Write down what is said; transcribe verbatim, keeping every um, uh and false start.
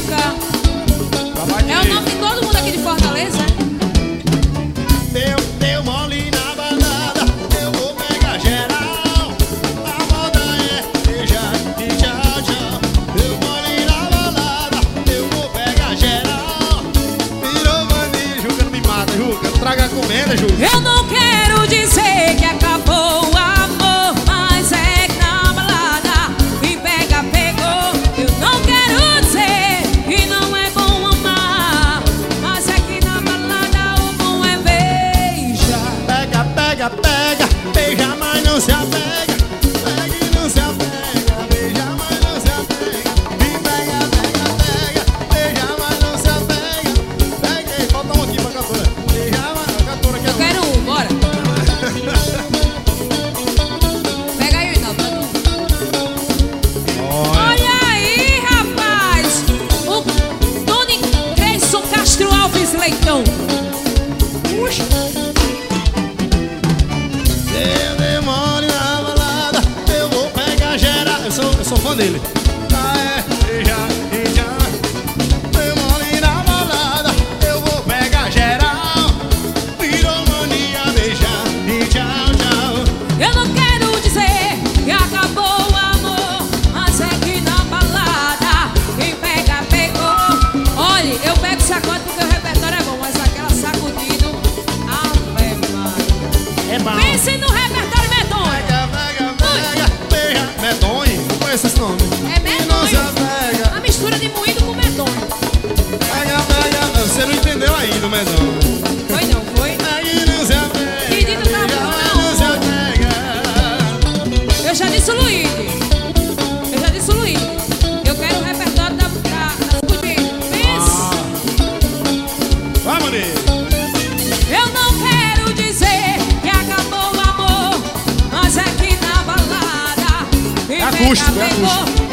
Juca. É o nome de todo mundo aqui de Fortaleza, é? Deu, deu mole na balada, eu vou pegar geral. A moda é beijar e tchau, tchau. Deu mole na balada, eu vou pegar geral. Virou mania, Juca, não me mata, Juca. Traga a comenda, Juca. Eu não quero dizer que acabou o amor, mas é que na balada me pega, pegou. Eu não quero dizer que não é bom amar, mas é que na balada o bom é beijar. Pega, pega, pega, beija, mas não se apega. Pega e não se apega, beija, mas não se apega. E pega, pega, pega, beija, mas não se apega. Pega aí, falta um aqui pra cantora. Beija, mas a cantora quer Eu quero um, bora. Pega aí, Reinaldo. Olha aí, rapaz. O Tony Creyson Castro Alves Leitão. Puxa. Deu demônio na balada, eu vou pegar geral. Eu sou, eu sou fã dele. Ah, é, beija e já. Demônio na balada, eu vou pegar geral. Virou mania, beijar e tchau, tchau. Eu não quero dizer que acabou o amor, mas é que na balada quem pega, pegou. Olha, eu pego sacode porque o repertório é bom, mas aquela sacudido, Ave Maria. É bom. Pense no repertório medonho. Pega, pega, pega, beija. Medonho? Não conheço esse nome. É E não se medonho. apega. A mistura de moído com medonho. Pega, pega. Você não entendeu ainda o medonho. Foi não, foi? Pega e não se apega. Pedido tá Beija, bom, mas não. não se apega. Eu já disse o Luiz. Eu já disse o Luiz. Eu quero o repertório da, da, da sacudido. Pense. Vai, Maria. Eu não quero dizer que acabou o amor, mas é que na balada quem É pega, acústico, é pegou.